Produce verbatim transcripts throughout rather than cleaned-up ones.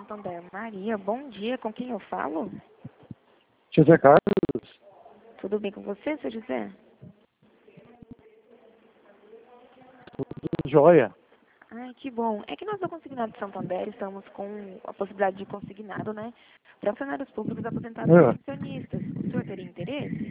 Santander. Maria, bom dia. Com quem eu falo? José Carlos. Tudo bem com você, seu José? Tudo jóia. Ai, que bom. É que nós da Consignado de Santander estamos com a possibilidade de consignado, né? Para funcionários públicos aposentados É. e pensionistas. O senhor teria interesse?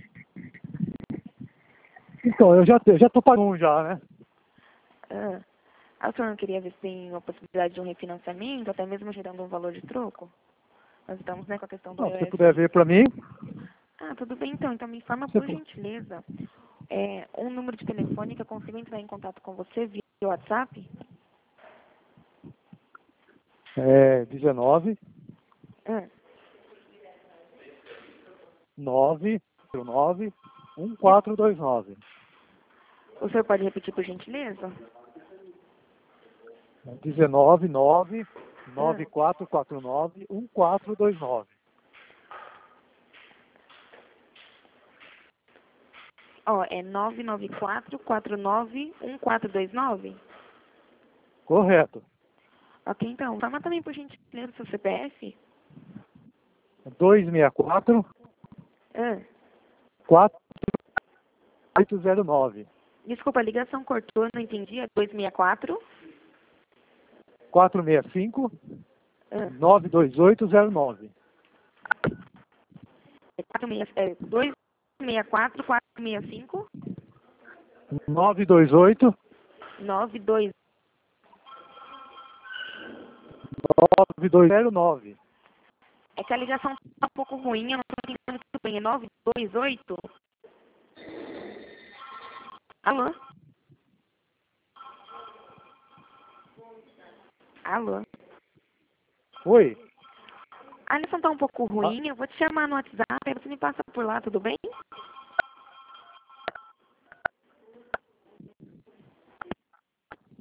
Então, eu já, eu já tô pagando um já, né? Ah, ah, o senhor não queria ver se tem uma possibilidade de um refinanciamento, até mesmo gerando um valor de troco? Nós estamos, né, com a questão do Não, se você I O puder F. ver pra mim, Ah, tudo bem então. Então me informa você por pu- gentileza. É, um número de telefone que eu consigo entrar em contato com você via WhatsApp? é dezenove, Ah, nove, nove, um quatro dois nove. o senhor pode repetir por gentileza? dezenove, nove, Ah, nove quatro quatro nove, um quatro dois nove. ó, é nove nove quatro, quatro nove, um quatro dois nove? Correto. Ok, então. Informa também por gentileza o seu C P F? dois seis quatro, Ah, quatro oito zero nove. desculpa, a ligação cortou, não entendi. É dois seis quatro? quatro seis cinco, Ah, nove dois oito zero nove. é quatro seis, é dois seis quatro, quatro seis cinco, nove dois oito, nove dois. nove dois zero nove. É que a ligação tá um pouco ruim, eu não estou entendendo muito bem. É nove dois oito? Alô? Alô? Oi. A ligação tá um pouco Ah, ruim, eu vou te chamar no WhatsApp, aí você me passa por lá, tudo bem?